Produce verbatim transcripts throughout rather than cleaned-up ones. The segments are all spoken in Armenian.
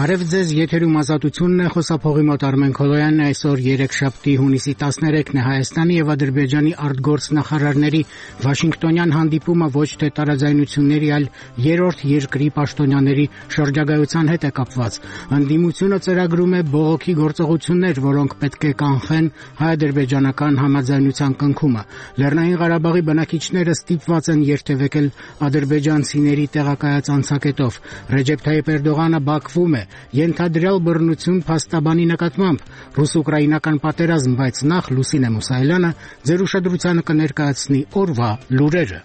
Բարև ձեզ, եթերում ազատությունն է, խոսափողի մոտ Արմեն Քոլոյանն է, այսօր երեքշաբթի հունիսի տասներեքն է Հայաստանի եւ Ադրբեջանի արտգործնախարարների Վաշինգտոնյան հանդիպումը ոչ թե տարաձայնությունների, այլ երրորդ երկրի պաշտոնյաների շրջագայության հետ է կապված։ Ընդդիմությունը ծրագրում է բողոքի գործողություններ, որոնք պետք է կանխեն հայ-ադրբեջանական համաձայնության կնքումը։ Լեռնային Ղարաբաղի բնակիչները ստիպված են երթևեկել ադրբեջանցիների տեղակայած անցակետով։ Ռեջեփ Թայիփ Էրդողանը Բաքվում է ենթադրյալ բռնություն փաստաբանի նկատմամբ ռուս-ուկրաինական պատերազմ, բայց նախ Լուսինե Մուսայելյանը ձեր ուշադրությանը կներկայացնի օրվա լուրերը։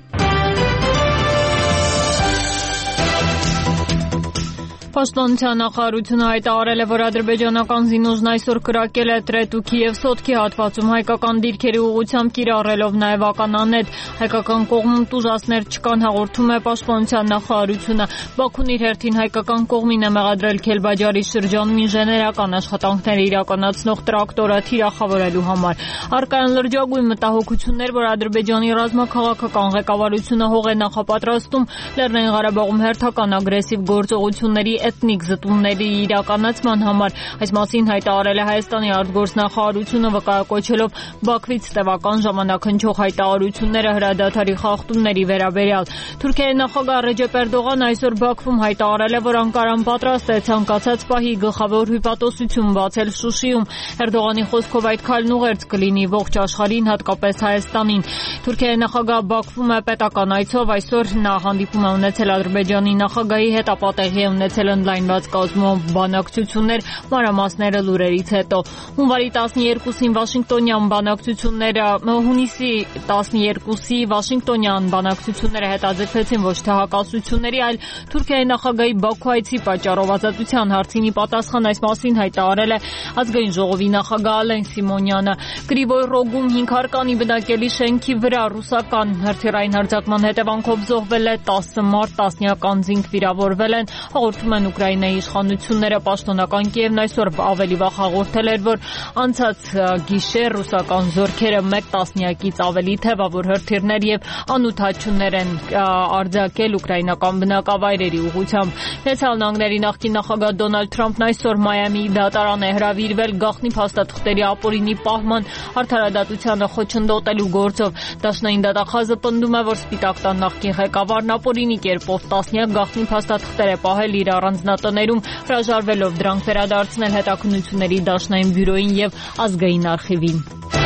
Պաշտպանության նախարարությունը հայտարարել է, որ ադրբեջանական զինուժն այսօր կրակել է Տրետուքի եւ Սոտքի հատվածում հայկական դիրքերի ուղղությամբ կիրառելով նաեւ ականանետ։ Հայկական կողմում տուժածներ չկան, հաղորդում է Պաշտպանության նախարարությունը։ Բաքուն իր հերթին հայկական կողմին է մեղադրել Քելբաջարի շրջանում ինժեներական աշխատանքներ իրականացնող տրակտորը թիրախավորելու համար։ Առկայան լրջագույն մտահոգություններ, որ Ադրբեջանի ռազմաքաղաքական ղեկավարությունը հող է նախապատրաստում Լեռնային Ղարաբաղում հերթական ագրեսիվ գործողությունների էթնիկ զտումների իրականացման համար։ Այս մասին հայտարարել է Հայաստանի արտգործնախարարությունը, վկայակոչելով Բաքվից տևական ժամանակ հնչող հայտարարությունները հրադադարի խախտումների վերաբերյալ։ Թուրքիայի նախագահ Ռեջեփ Էրդողանը այսօր Բաքվում հայտարարել է, որ Անկարան պատրաստ է ցանկացած պահի գլխավոր հյուպատոսություն բացել Շուշիում։ Էրդողանի խոսքով այդ քայլն ուղերձ կլինի ողջ աշխարհին, հատկապես Հայաստանին։ Թուրքիայի նախագահ Բաքվում է պետական այցով, այսօր նա հանդիպում է ունեցել Ադրբեջանի նախագահի հետ, ապա տեղի է ունեցել ընդլայնված կազմով բանակցություններ, մանրամասները լուրերից հետո։ Հունվարի տասներկուսին Վաշինգտոնյան բանակցությունները հունիսի տասներկուսի Վաշինգտոնյան բանակցությունները հետաձգվեցին ոչ թե հակասությունների, այլ Թուրքիայի նախագահի Բաքու այցի պատճառով ազատության հարցին ի պատասխան այս մասին հայտարարել է ազգային ժողովի նախագահ Ալեն Սիմոնյանը։ Կրիվոյ Ռոգում հինգ հարկանի բնակելի շենքի վրա ռուսական հրթիռային հարձակման հետևանքով զոհվել է տասը մարդ, տասնյակ անձինք վիրավորվել են, հաղորդում են Ուկրաինայի իշխանությունները։ Պաշտոնական Կիևն այսօր ավելի վաղ հաղորդել էր, որ անցած գիշեր ռուսական զորքերը մեկ տասնյակից ավելի թևավոր հրթիռներ եւ անօդաչուներ են արձակել ուկրաինական բնակավայրերի ուղղությամբ։ Միացյալ Նահանգների նախկին նախագահ Դոնալդ Թրամփն այսօր Մայամիի դատարան է հրավիրվել գաղտնի փաստաթղթերի ապօրինի պահման արդարադատությանը խոչընդոտելու գործով։ Դաշնային դատախազը պնդում է, որ Սպիտակ տան նախկին ղեկավարն ապօրինի կերպով տասնյակ գաղտնի փաստաթղթեր է պահել իր առանձնատներում, հրաժարվելով դրանք վերադարձնել հետաքննությունների դաշնային բյուրոյին եւ ազգային արխիվին։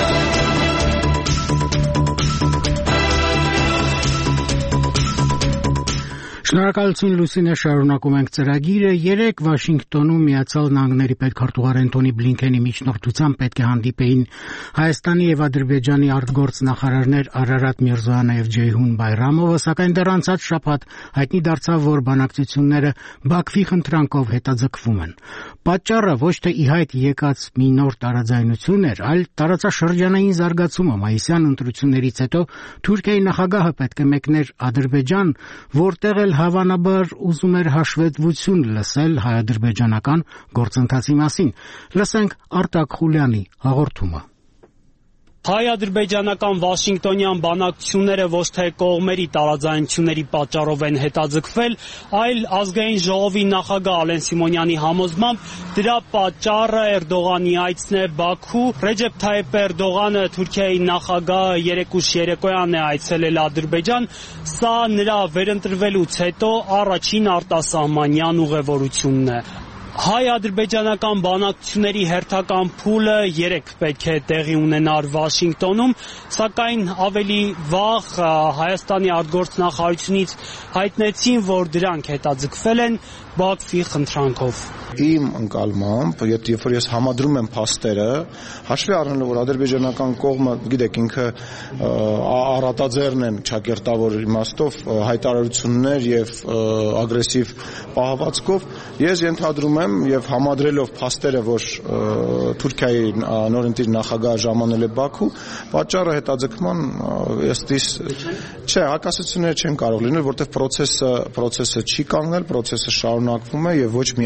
Շնորհակալություն Լուսինե, շարունակում ենք ծրագիրը։ Երեկ Վաշինգտոնում Միացյալ Նահանգների պետքարտուղար Անթոնի Բլինքենի միջնորդությամբ պետք է հանդիպեին Հայաստանի եւ Ադրբեջանի արտգործնախարարներ Արարատ Միրզոյանը եւ Ջեյհուն Բայրամովը, սակայն դեռ անցած շաբաթ հայտնի դարձավ, որ բանակցությունները Բաքվի խնդրանքով հետաձգվում են։ Պատճառը ոչ թե ի հայտ եկած մի նոր տարաձայնություն էր, այլ տարածաշրջանային զարգացումը։ Մայիսյան ընտրություններից հետո Թուրքիայի նախագահը պետք է մեկներ Ադրբեջան, որտեղ էլ հավանաբար ուզում էր հաշվետվություն լսել հայ-ադրբեջանական գործընթացի մասին։ Լսենք Արտակ Խուլյանի հաղորդումը։ Հայ-ադրբեջանական Վաշինգտոնյան բանակցությունները ոչ թե կողմերի տարաձայնությունների պատճառով են հետաձգվել, այլ ազգային ժողովի նախագահ Ալեն Սիմոնյանի համոզմամբ դրա պատճառը Էրդողանի այցն է Բաքու։ Ռեջեփ Թայիփ Էրդողանը, Թուրքիայի նախագահը, երեկուշ երեկոյան է այցելել Ադրբեջան։ Սա նրա վերընտրվելուց հետո առաջին արտասահմանյան ուղևորությունն է։ Հայ-ադրբեջանական բանակցությունների հերթական փուլը երեք պետք է տեղի ունենար Վաշինգտոնում, սակայն ավելի վաղ Հայաստանի արտգործնախարարությունից հայտնեցին, որ դրանք հետաձգվել են Բաքվի խնդրանքով։ Իմ ընկալմամբ, երբ որ ես համադրում եմ փաստերը, հաշվի առնելով, որ ադրբեջանական կողմը, գիտեք, ինքը առատաձեռն են ճակերտավոր իմաստով հայտարարություններ եւ ագրեսիվ պահվածքով, ես ենթադրում եմ եւ համադրելով փաստերը, որ Թուրքիայի նորընտիր նախագահը ժամանել է Բաքու, պատճառը հետաձգման ըստիս չէ, հակասություններ չեն կարող լինել, որտեղ process-ը process-ը չի կանգնել, process-ը շարունակվում է եւ ոչ միայն մի հարց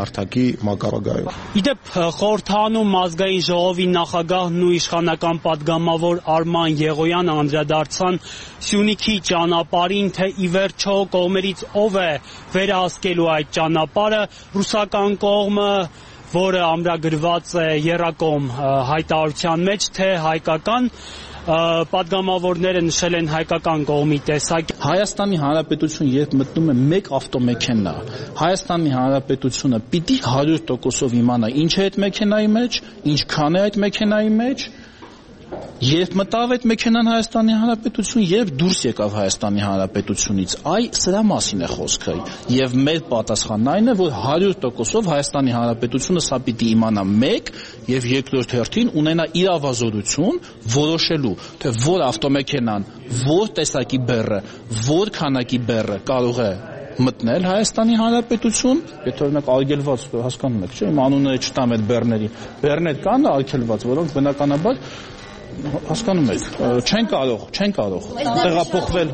հարթակի մակարդակում։ Իդեպ խորհրդանում ազգային ժողովի նախագահն ու իշխանական պատգամավոր Արման Եղոյանը անդրադարձան Սյունիքի ճանապարհին, թե ի վերջո կողմերից ով է վերահսկելու այդ ճանապարհը, ռուսական կողմը, որը ամրագրված է եռակողմ հայտարարության մեջ, թե հայկական պատգամավորները նշել են հայկական կողմի տեսակ։ Հայաստանի Հանրապետություն երբ մտնում է մեկ ավտոմեքենա, Հայաստանի Հանրապետությունը պիտի հարյուր տոկոսով իմանա ինչ է այդ մեքենայի մեջ, ինչքան է այդ մեքենայի մեջ, երբ մտավ այդ մեքենան Հայաստանի Հանրապետություն, երբ դուրս եկավ Հայաստանի Հանրապետությունից, այ սրա մասին է խոսքը։ Եվ մեր պատասխանն այն է, որ հարյուր տոկոսով Հայաստանի Հանրապետությունը սա պիտի իմանա մեկ եւ երկրորդ հերթին ունենա իրավազորություն որոշելու, թե որ ավտոմեքենան, որ տեսակի բեռը, որ քանակի բեռը կարող է մտնել Հայաստանի Հանրապետություն, եթե օրինակ արգելված, հասկանում եք, չէ՞, իմ անունները չտամ այդ բեռների, բեռներ կան արգելված, որոնք բնականաբար հասկանում եք, չեն կարող, չեն կարող տեղափոխվել։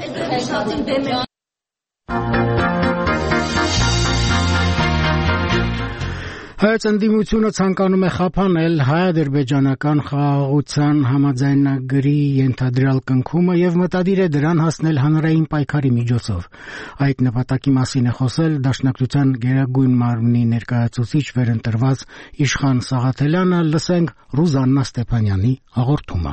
Հայոց ընդդիմությունը ցանկանում է խափանել հայ-ադրբեջանական խաղաղության համաձայնագրի ենթադրյալ կնքումը եւ մտադիր է դրան հասնել հանրային պայքարի միջոցով։ Այդ նպատակի մասին է խոսել Դաշնակցության Գերագույն մարմնի ներկայացուցիչ վերընտրված Իշխան Սաղաթելյանը, լսենք Ռուզաննա Ստեփանյանի հաղորդումը։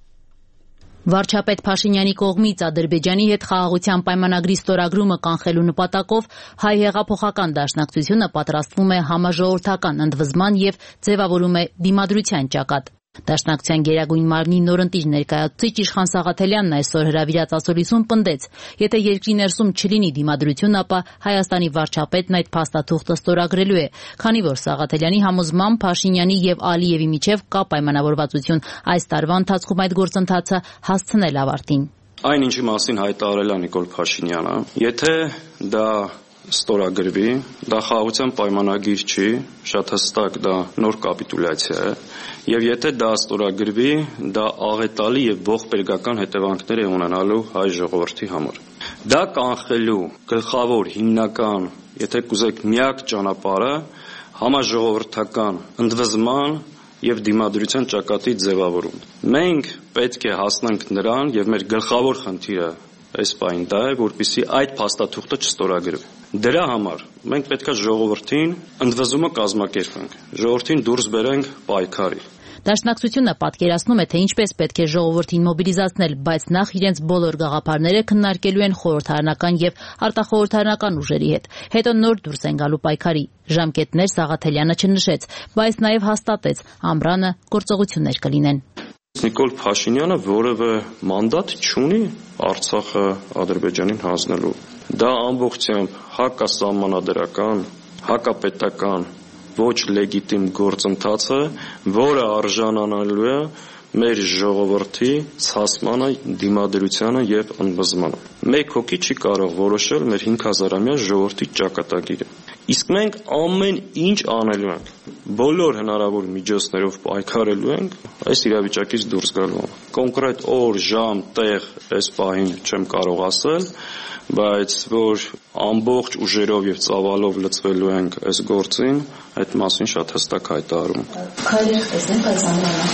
Վարչապետ Փաշինյանի կողմից Ադրբեջանի հետ խաղաղության պայմանագրի ստորագրումը կանխելու նպատակով Հայ հեղափոխական դաշնակցությունը պատրաստվում է համաժողովրդական ընդվզման եւ ձևավորում է դիմադրության ճակատ։ Դաշնակցության Գերագույն մարմնի նորընտիր ներկայացուցիչ Իշխան Սաղաթելյանն այսօր հրավիրած ասուլիսում պնդեց, եթե երկրի ներսում չլինի դիմադրություն, ապա Հայաստանի վարչապետն այդ փաստաթուղթը ստորագրելու է, քանի որ Սաղաթելյանի համոզմամբ Փաշինյանի եւ Ալիևի միջև կա պայմանավորվածություն այս տարվա ընթացքում այդ գործընթացը հասցնել ավարտին։ Այն ինչի մասին հայտարարել է Նիկոլ Փաշինյանը, եթե դա ստորագրվի, դա խաղաղության պայմանագիր չի, շատ հստակ դա նոր կապիտուլյացիա է, եւ եթե դա ստորագրվի, դա աղետալի եւ ողբերգական հետևանքներ է ունենալու հայ ժողովրդի համար։ Դա կանխելու գլխավոր հիմնական, եթե կուզեք, միակ ճանապարհը համաժողովրդական ընդվզման եւ դիմադրության ճակատի ձևավորումն։ Մենք պետք է հասնենք նրան եւ մեր գլխավոր խնդիրը այս պահին դա է, որպեսզի այդ փաստաթուղթը չստորագրվի։ Դրա համար մենք պետք է ժողովրդին ընդվզումը կազմակերպենք, ժողովրդին դուրս բերենք պայքարի։ Դաշնակցությունը պատկերացնում է, թե ինչպես պետք է ժողովրդին մոբիլիզացնել, բայց նախ իրենց բոլոր գաղափարները քննարկելու են խորհրդարանական եւ արտախորհրդարանական ուժերի հետ։ Հետո նոր դուրս են գալու պայքարի։ Ժամկետներ Սաղաթելյանը չնշեց, բայց նաեւ հաստատեց, ամռանը գործողություններ կլինեն։ Նիկոլ Փաշինյանը որևէ մանդատ չունի Արցախը Ադրբեջանին հանձնելու։ Դա ամբողջությամբ հակասահմանադրական, հակապետական, ոչ լեգիտիմ գործընթաց է, որը արժանանալու է մեր ժողովրդի ցասմանը, դիմադրությանը եւ ընդվզմանը։ Մեկ հոգի չի կարող որոշել մեր հինգ հազարամյա ժողովրդի ճակատագիրը։ Իսկ մենք ամեն ինչ անելու ենք, բոլոր հնարավոր միջոցներով պայքարելու ենք այս իրավիճակից դուրս գալու։ Կոնկրետ օր, ժամ, տեղ այս պահին չեմ կարող ասել, բայց որ ամբողջ ուժերով եւ ծավալով լծվելու ենք այս գործին, այդ մասին շատ հստակ հայտարարում։ Քայլեր տեսնենք այս ամենը։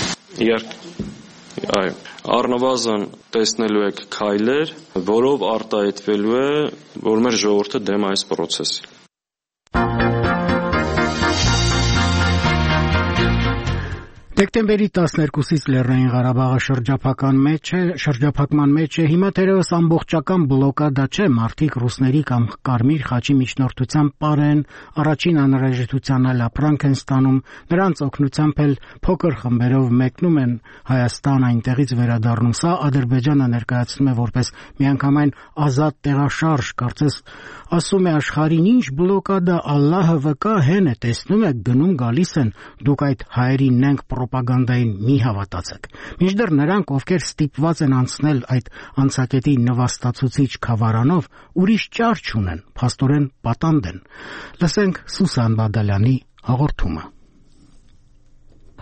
Իհարկե։ Այո, առնվազն տեսնելու եք քայլեր, որով արտահայտվելու է, որ մեր ժողովուրդը դեմ է այս process-ի։ Դեկտեմբերի տասներկուսից Լեռնային Ղարաբաղը շրջափակման մեջ է, շրջափակման մեջ է, հիմա թերևս ամբողջական բլոկադա չէ, մարդիկ ռուսների կամ Կարմիր խաչի միջնորդությամբ պարեն, առաջին անհրաժեշտության այլ ապրանք են ստանում, նրանց օգնությամբ էլ փոքր խմբերով մեկնում են Հայաստան, այնտեղից վերադառնում։ Սա Ադրբեջանը ներկայացնում է որպես միանգամայն ազատ տեղաշարժ, կարծես ասում է աշխարհին, ինչ բլոկադա, Ալլահը վկա, հեն է, տեսնում եք, գնում գալիս են, դուք այդ հայերին նենք պրոպագանդային մի հավատացեք։ Մինչդեռ նրանք, ովքեր ստիպված են անցնել այդ անցակետի նվաստացուցիչ խավարանով, ուրիշ ճար չունեն, փաստորեն պատանդ են։ Լսենք Սուսան Բադալյանի հաղորդումը։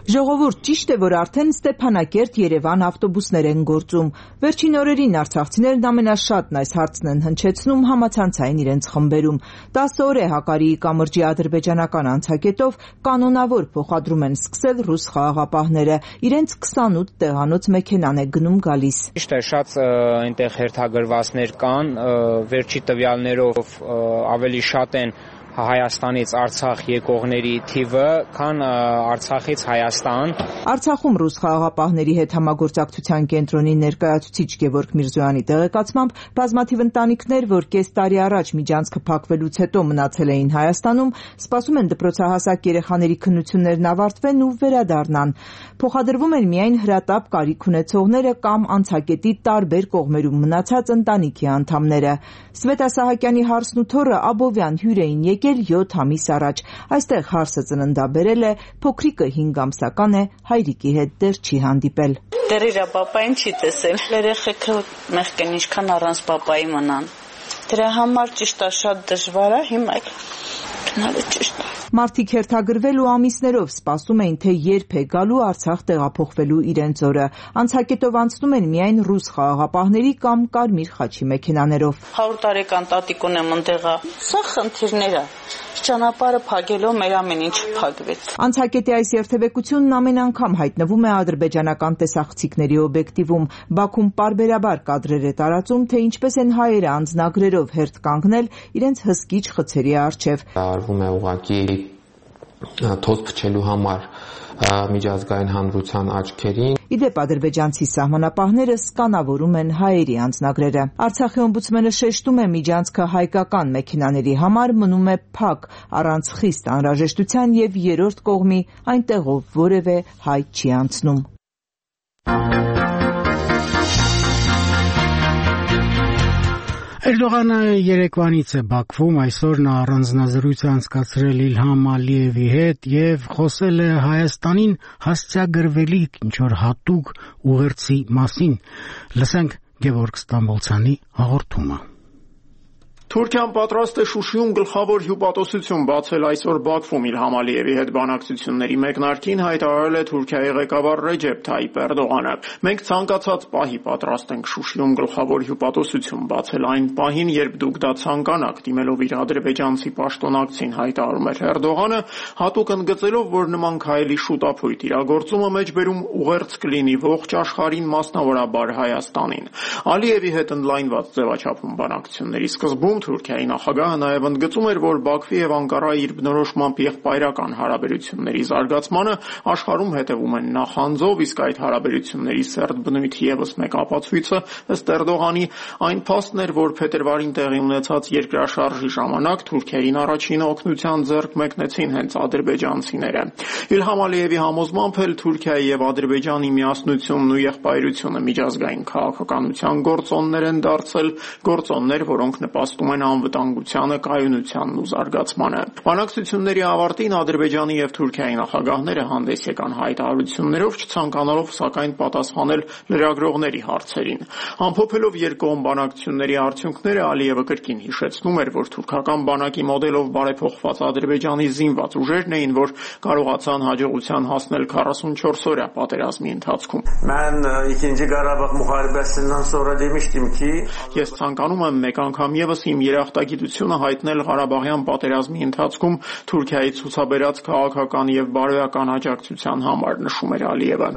Ժողովուրդ, ճիշտ է, որ արդեն Ստեփանակերտ-Երևան ավտոբուսներ են գործում։ Վերջին օրերին արցախցիներն ամենաշատն այս հարցն են հնչեցնում համացանցային իրենց խմբերում։ տասը օր է Հակարիի կամրջի ադրբեջանական անցակետով կանոնավոր փոխադրում են սկսել ռուս խաղաղապահները։ Իրենց քսանութ տեղանոց մեքենան է գնում գալիս։ Ճիշտ է, շատ այնտեղ հերթագրվածներ կան, վերջի տվյալներով ավելի շատ են Հայաստանից Արցախ եկողների թիվը, քան Արցախից Հայաստան։ Արցախում ռուս խաղաղապահների հետ համագործակցության կենտրոնի ներկայացուցիչ Գևորգ Միրզոյանի տեղեկացմամբ բազմաթիվ ընտանիքներ, որ կես տարի առաջ միջանցքը փակվելուց հետո մնացել էին Հայաստանում, սպասում են դպրոցահասակ երեխաների քննություններն ավարտվեն ու վերադառնան։ Փոխադրվում են միայն հրատապ կարիք ունեցողները կամ անցակետի տարբեր կողմերում մնացած ընտանիքի անդամները։ Սվետա Սահակյանի հարսն ու թոռը Աբովյան հյուր էին եկել յոթ ամիս առաջ։ Այստեղ հարսը ծննդաբերել է, փոքրիկը հինգ ամսական է, հայրիկի հետ դեռ չի հանդիպել։ Դեռ իր պապային չի տեսել։ Երեխեքը մեղք են, ինչքան առանց պապայի մնան։ Դրա համար ճիշտ է, շատ դժվար է, հիմա գնալը ճիշտ է։ Մարդիկ հերթագրվել ու ամիսներով սպասում էին, թե երբ է գալու Արցախ տեղափոխվելու իրենց օրը։ Անցակետով անցնում են միայն ռուս խաղաղապահների կամ կարմիր խաչի մեքենաներով։ հարյուր տարեկան տատիկ ունեմ ընդեղա։ Սա խնդիրներ է։ Ճանապարհը փակելով մեր ամեն ինչ փակվեց։ Անցակետի այս երթևեկությունն ամեն անգամ հայտնվում է ադրբեջանական տեսախցիկների օբյեկտիվում։ Բաքուն պարբերաբար կադրեր է տարածում, թե ինչպես են հայերը անձնագրերով հերթ կանգնել իրենց հսկիչ խցերի առջև։ Արվում է ուղղակի թոզ փչելու համար միջազգային հանրության աչքերին։ Իդեպ ադրբեջանցի սահմանապահները սկանավորում են հայերի անձնագրերը։ Արցախի օմբուդսմենը շեշտում է, միջանցքը հայկական մեքենաների համար մնում է փակ, առանց խիստ անհրաժեշտության եւ երրորդ կողմի այնտեղով որևէ հայ չի անցնում։ Էրդողանը երեկվանից է Բաքվում, այսօր նա առանձնազրույց է անցկացրել Իլհամ Ալիևի հետ եւ խոսել է Հայաստանին հասցեագրվելիք ինչ-որ հատուկ ուղերձի մասին։ Լսենք Գևորգ Ստամբոլցյանի հաղորդումը։ Թուրքիան պատրաստ է Շուշիում գլխավոր հյուպատոսություն բացել այսօր Բաքվում Իլհամ Ալիևի հետ բանակցությունների մեկնարկին հայտարարել է Թուրքիայի ղեկավար Ռեջեփ Թայիպ Էրդողանը։ Մենք ցանկացած պահի պատրաստ ենք Շուշիում գլխավոր հյուպատոսություն բացել այն պահին, երբ դուք դա ցանկանաք, դիմելով իր ադրբեջանցի պաշտոնակցին հայտարարում էր Էրդողանը, հատուկ ընդգծելով, որ նման քայլի շուտափույթ իրագործումը մեջբերում ուղերձ կլինի ողջ աշխարհին, մասնավորաբար Հայաստանին։ Ալիևի հետ ընդլայնված ձևաչափում բանակցությունների սկզբում Թուրքիայի նախագահը նաև ընդգծում էր, որ Բաքվի եւ Անկարայի իր բնորոշմամբ եղբայրական հարաբերությունների զարգացմանը աշխարհում հետևում են նախանձով, իսկ այդ հարաբերությունների սերտ բնույթի եւս մեկ ապացույցը ըստ Էրդողանի այն փաստն էր, որ փետրվարին տեղի ունեցած երկրաշարժի ժամանակ Թուրքիային առաջին օգնության ձեռք մեկնեցին հենց ադրբեջանցիները։ Իլհամ Ալիևի համոզմամբ էլ Թուրքիայի եւ Ադրբեջանի միասնությունն ու եղբայրությունը միջազգային քաղաքականության գործոններ են դարձել, գործոններ, որոնք նպաստում են անվտանգությանը, կայունությանն ու զարգացմանը։ Բանակցությունների ավարտին Ադրբեջանի եւ Թուրքիայի նախագահները հանդես եկան հայտարարություններով, չցանկանալով սակայն պատասխանել լրագրողների հարցերին։ Ամփոփելով երկկողմ բանակցությունների արդյունքները, Ալիևը կրկին հիշեցնում էր, որ թուրքական բանակի մոդելով բարեփոխված Ադրբեջանի զինված ուժերն էին, որ կարողացան հաջողության հասնել քառասունչորս օրյա պատերազմի ընթացքում։ Ես ցանկանում եմ մեկ անգամ եւս իմ երախտագիտությունը հայտնել Ղարաբաղյան պատերազմի ընթացքում Թուրքիայի ցուցաբերած քաղաքական եւ բարոյական աջակցության համար, նշում էր Ալիևը։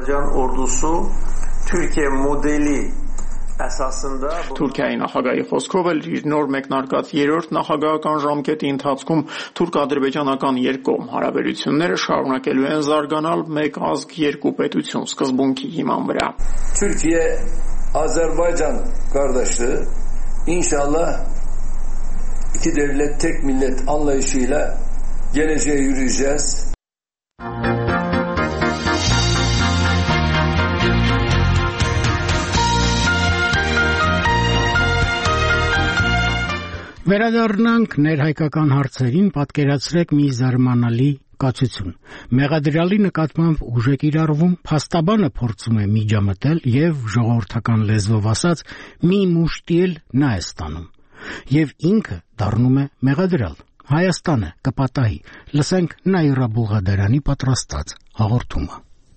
Թուրքիայի նախագահի խոսքով էլ իր նոր մեկնարկած երրորդ նախագահական ժամկետի ընթացքում թուրք-ադրբեջանական երկկողմ հարաբերությունները շարունակելու են զարգանալ մեկ ազգ երկու պետություն սկզբունքի հիման վրա։ Türkiye-Azerbaycan kardeşliği inşallah iki devlet tek millet anlayışıyla geleceğe yürüyeceğiz. Վերադառնանք ներհայկական հարցերին, պատկերացրեք մի զարմանալի կացություն։ Մեղադրյալի նկատմամբ ուժ է կիրառվում, փաստաբանը փորձում է միջամտել եւ ժողովրդական լեզվով ասած մի մուշտի էլ նա է ստանում։ Եվ ինքը դառնում է մեղադրյալ։ Հայաստանը կպատահի։ Լսենք Նաիրա Բուղադարյանի պատրաստած հաղորդումը։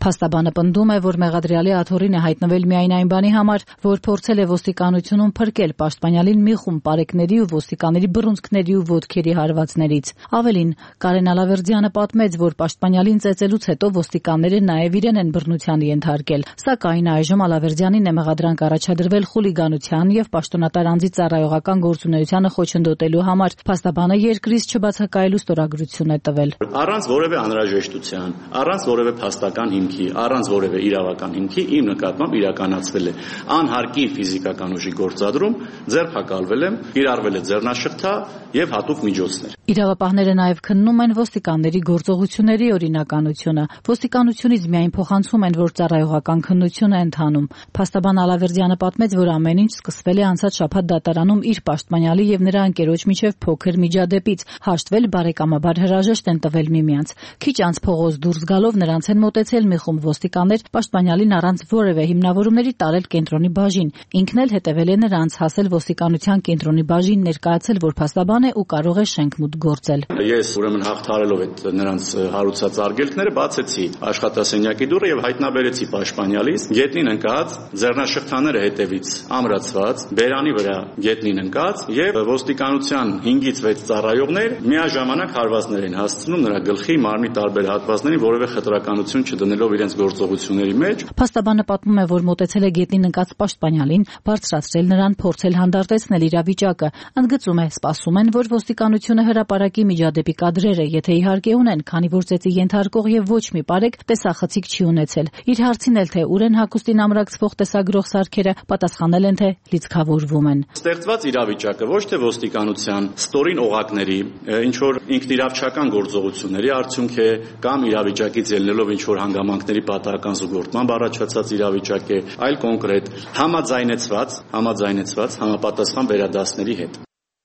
Փաստաբանը պնդում է, որ մեղադրյալի աթոռին է հայտնվել միայն այն բանի համար, որ փորձել է ոստիկանությունում փրկել պաշտպանյալին մի խումբ պարեկների ու ոստիկանների բռունցքների ու ոտքերի հարվածներից։ Ավելին, Կարեն Ալավերդյանը պատմեց, որ պաշտպանյալին ծեծելուց հետո ոստիկանները նաև իրեն են բռնության ենթարկել։ Սակայն այժմ Ալավերդյանին է մեղադրանք առաջադրվել խուլիգանության եւ պաշտոնատար անձի ծառայողական գործունեությանը խոչընդոտելու համար։ Փաստաբանը երկրից չբացակայելու ստորագրություն է տվել։ Առանց որևէ անհրաժեշտության, առանց որևէ փաստական հիմքի, առանց որևէ իրավական հիմքի իմ նկատմամբ իրականացվել է անհարկի ֆիզիկական ուժի գործադրում, ձեռնարկվել եմ, կիրառվել է ձեռնաշղթա եւ հատուկ միջոցներ։ Իրավապահները նաև քննում են ոստիկանների գործողությունների օրինականությունը։ Ոստիկանությունից միայն փոխանցում են, որ ծառայողական քննություն է ընթանում։ Փաստաբան Ալավերդյանը պատմեց, որ ամեն ինչ սկսվել է անցած շաբաթ դատարանում իր պաշտպանյալի եւ նրա ընկերոջ միջև փոքր միջադեպից։ Հաշտվել բարեկամաբար հրաժեշտ են տվել միմյանց։ Քիչ անց փողոց դուրս գալով նրանց են մոտեցել մի խումբ ոստիկաններ, պաշտպանյալին առանց որևէ հիմնավորումների տարել կենտրոնի բաժին։ Ինքն էլ հետևել է նրանց, հասել ոստիկանության կենտրոնի բաժին, ներկայացել, որ փաստաբան է ու կարող է շենք մուտք գործել։ Ես ուրեմն հաղթարելով այդ նրանց հարուցած արգելքները բացեցի աշխատասենյակի դուռը եւ հայտնաբերեցի պաշտպանյալից գետնին ընկած, ձեռնաշղթաները հետևից ամրացված, բերանի վրա գետնին ընկած եւ ոստիկանության հինգից վեց ծառայողներ միաժամանակ հարվածներ են հասցնում նրա գլխի, մարմնի տարբեր հատվածներին, որևէ խտրականություն չդնելով իրենց գործողությունների մեջ։ Փաստաբանը պատմում է, որ մոտեցել է գետնին ընկած պաշտպանյալին, բարձրացրել նրան, փորձել հանդարտեցնել իրավիճակը։ Ընդգծում է, սպասում են, որ ոստիկանությունը հրապարակի միջադեպի կադրերը, եթե իհարկե ունեն, քանի որ ծեծի ենթարկող եւ ոչ մի պարեկ տեսախցիկ չի ունեցել։ Իր հարցին էլ, թե ուր են հագուստին ամրացվող տեսագրող սարքերը, պատասխանել են, թե լիցքավորվում են։ Ստեղծված իրավիճակը ոչ թե ոստիկանության ստորին օղակների, ինչ որ ինքնիրավչական գործողությունների արդյունք է կամ իրավիճակից ելնելով ինչ որ հանգամանքների պատահական զուգորդման առաջացած իրավիճակ է, այլ կոնկրետ համաձայնեցված, համաձայնեցված համապատասխան վերադասների հետ։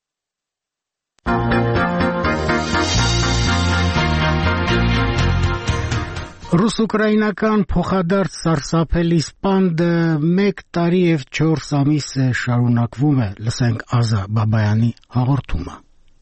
Ռուս-ուկրաինական փոխադարձ սարսափելի սպանդը մեկ տարի եւ չորս ամիս է շարունակվում է, լսենք Ազա Բաբայանի հաղորդումը։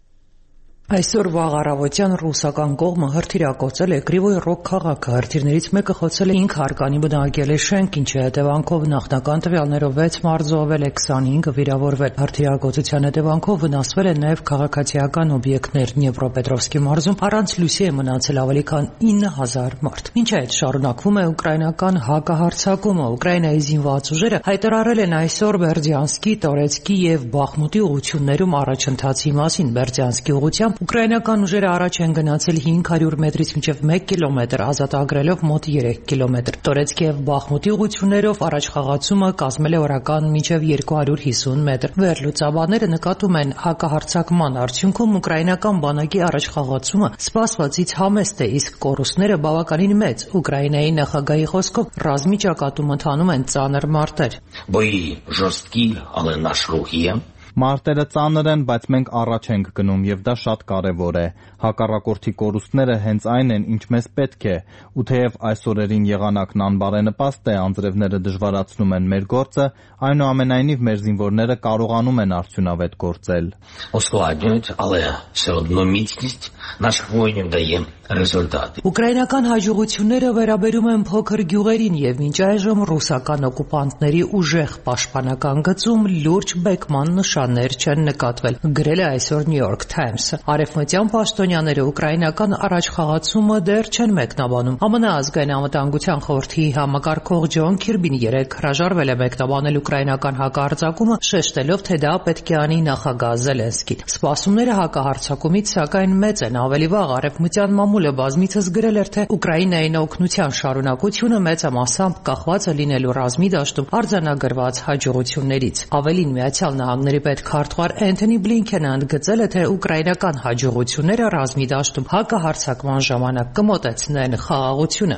Այսօր վաղ առավոտյան ռուսական կողմը հրթիռակոծել է Կրիվոյ Ռոգ քաղաքը, հրթիռներից մեկը խոցել է ինք հարկանի բնակելի շենք, ինչի հետևանքով նախնական տվյալներով վեց մարդ զոհվել է, քսանհինգը վիրավորվել։ Հրթիռակոծության հետևանքով վնասվել են նաև քաղաքացիական օբյեկտներ։ Դնեպրոպետրովսկի մարզում առանց լույսի է մնացել ավելի քան ինը հազար մարդ։ Մինչ այդ շարունակվում է ուկրաինական հակահարձակումը։ Ուկրաինայի զինված ուժերը հայտարարել են այսօր Բերդյանսկի, Տորեցկի եւ Բախմուտի ուղություններում առաջընթացի մասին։ Բերդյանսկի ուղությամբ ուկրաինական ուժերը առաջ են գնացել հինգ հարյուր մետրից մինչև մեկ կիլոմետր, ազատագրելով մոտ երեք կիլոմետր։ Տորեցկի եւ Բախմուտի ուղություններով առաջխաղացումը կազմել է օրական մինչև երկու հարյուր հիսուն մետր։ Վերլուծաբանները նկատում են հակահարձակման արդյունքում ուկրաինական բանակի առաջխաղացումը սպասվածից համեստ է, իսկ կորուստները բավականին մեծ։ Ուկրաինայի նախագահի խոսքով ռազմի ճակատում ընթանում են ծանր մարտեր։ Бои жорсткі, але наш рух є. Մարտերը ծանր են, բայց մենք առաջ ենք գնում եւ դա շատ կարեւոր է։ Հակառակորդի կորուստները հենց այն են, ինչ մեզ պետք է, ու թեև այս օրերին եղանակն անբարենպաստ է, անձրևները դժվարացնում են մեր գործը, այնուամենայնիվ մեր զինվորները կարողանում են արդյունավետ գործել։ Ускладнюють, але все одно міцність наших воїнів дає результат։ Ուկրաինական հաջողությունները վերաբերում են փոքր գյուղերին եւ մինչ այժմ ռուսական օկուպանտների ուժեղ պաշտպանական գծում լուրջ բեկման նշաններ չեն նկատվել, գրել է այսօր New York Times-ը։ Արևմտյան պաշտոնյաները ուկրաինական առաջխաղացումը դեռ չեն մեկնաբանում։ ԱՄՆ ազգային անվտանգության խորհրդի համակարգող Ջոն Քիրբին երեկ հրաժարվել է մեկնաբանել ուկրաինական հակահարձակումը, շեշտելով, թե դա պետք է անի նախագահ Զելենսկին։ Սպասումները հակահարձակումից սակայն մեծ են։ Ավելի վաղ արևմտյան մամուլը բազմիցս գրել էր, թե Ուկրաինային օգնության շարունակությունը մեծամասամբ կախված է լինելու ռազմի դաշտում արձանագրված հաջողություններից։ Ավելին, Միացյալ Նահանգների պետքարտուղար Էնթոնի Բլինքենը ընդգծել է, թե ուկրաինական հաջողությունները ռազմի դաշտում հակահարձակման ժամանակ կմոտեցնեն խաղաղությունը։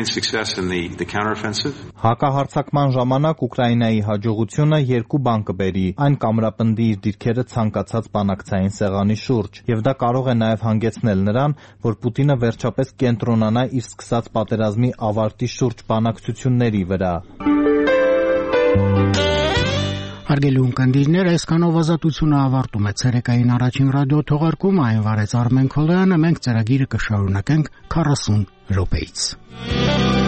Հակահարձակման ժամանակ Ուկրաինայի հաջողությունը երկու բան կբերի։ Այն կամրապնդի իր դիրքերը ցանկացած բանակցային սեղանի շուրջ, եւ դա կարող է նաեւ հանգեցնել նրան, որ Պուտինը վերջապես կենտրոնանա իր սկսած պատերազմի ավարտի շուրջ բանակցությունների վրա։ Հարգելի ունկնդիրներ, այսքանով ազատությունը ավարտում է ցերեկային առաջին ռադիո թողարկումը, այն վարեց Արմեն Քոլոյանը, մենք ծրագիրը կշարունակենք քառասուն րոպեից։